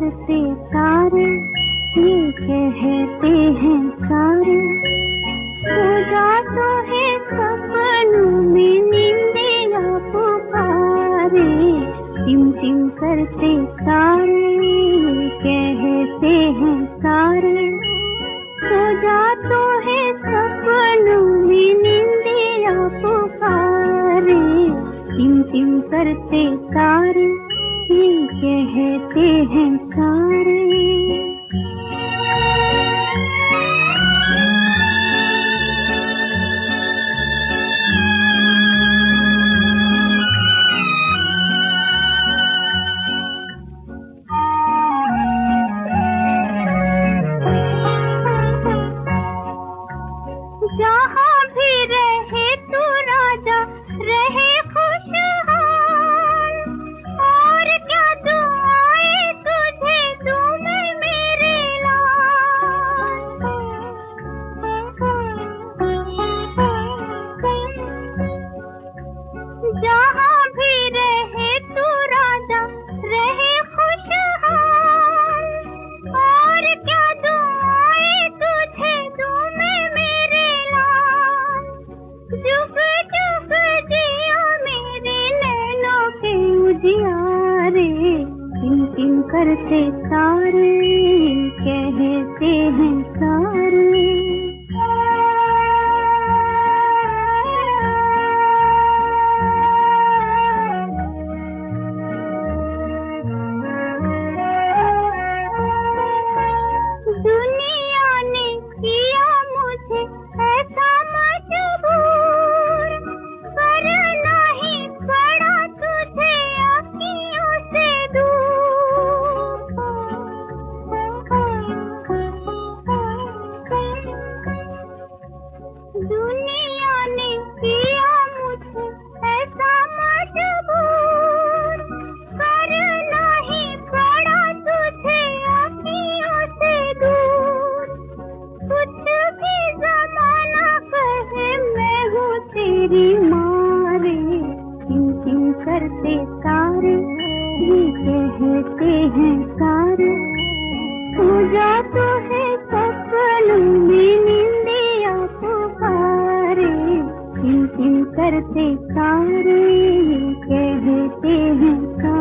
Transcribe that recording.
करते सारे, ये कहते हैं सारे, सो जा तो है सपनों में नींदिया पुकारे। टिम टिम करते सारे, ये कहते हैं सारे, सो जा तो है सपनों में नींदिया पुकारे। टिम टिम करते सारे, ये कहते हैं सारे। जहाँ भी रहे तू राजा रहे खुशहाल, और क्या दुआएं तुझे दूं मैं मेरे लाल। जहाँ भी रहे तू राजा रहे खुशहाल, और क्या दुआएं तुझे दूं मैं मेरे लाल। जुग जुग जिया मेरे नैनों के उजियारे। टिम टिम करते सारे, कहते हैं सारे। दुनिया ने किया मुझे ऐसा मजबूर, करना ही पड़ा तुझे अखियों से दूर। दुनिया ने किया मुझे ऐसा मजबूर, करना ही पड़ा तुझे अखियों से दूर। कुछ भी ज़माना कहे मैं हूँ तेरी मारे। टिम टिम करते सारे, ये कहते हैं सारे, सो जा तो है सपनों में नींदिया पुकारे। टिम टिम करते सारे, ये कहते हैं सारे।